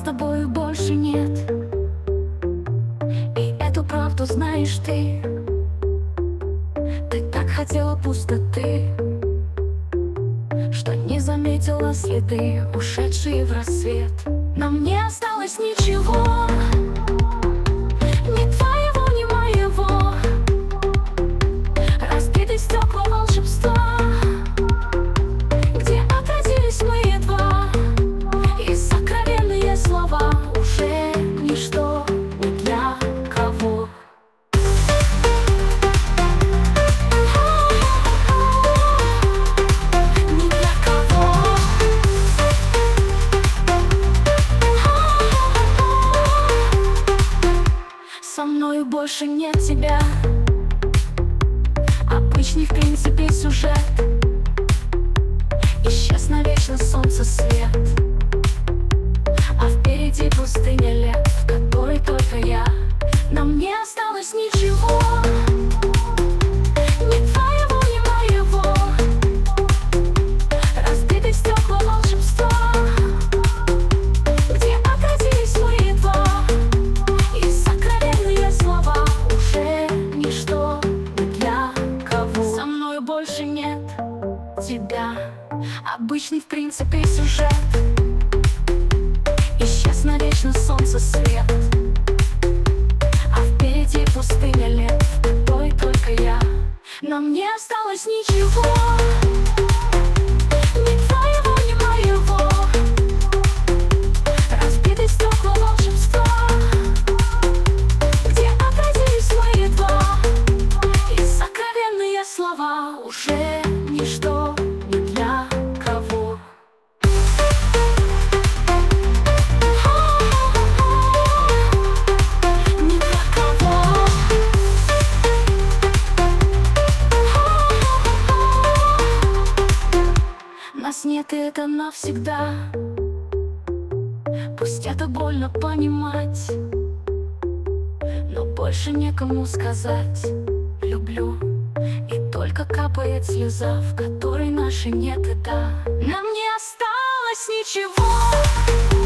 тобой больше нет. И эту правду знаешь ты. Ты так хотела пустоты, что не заметила следы, ушедшие в рассвет. Нам не осталось ничего, ни твоего, ни моего. Разбитые стекла волшебства, где отразились мы едва. И сокровенные слова уже ничто ни для кого. Ни для кого. Со мною больше нет тебя. Обычный в принципе сюжет. Исчез навечно солнце свет, а впереди пустыня лет, в которой только я. Нам не осталось ничего, ни твоего, ни моего. Разбитые стекла волшебства, где отразились мы едва. И сокровенные слова уже ничто ни для кого. Со мною больше нет тебя. Обычный в принципе сюжет. Исчез навечно солнце свет, а впереди пустыня лет, в которой только я. Нам не осталось ничего, ни твоего, ни моего. Разбитые стекла волшебства, где отразились мы едва. И сокровенные слова уже ничто ни для кого. Ни для кого. Нас нет, и это навсегда. Пусть это больно понимать, но больше некому сказать люблю. И только капает слеза, в которой нашей нет и да. Нам не осталось ничего.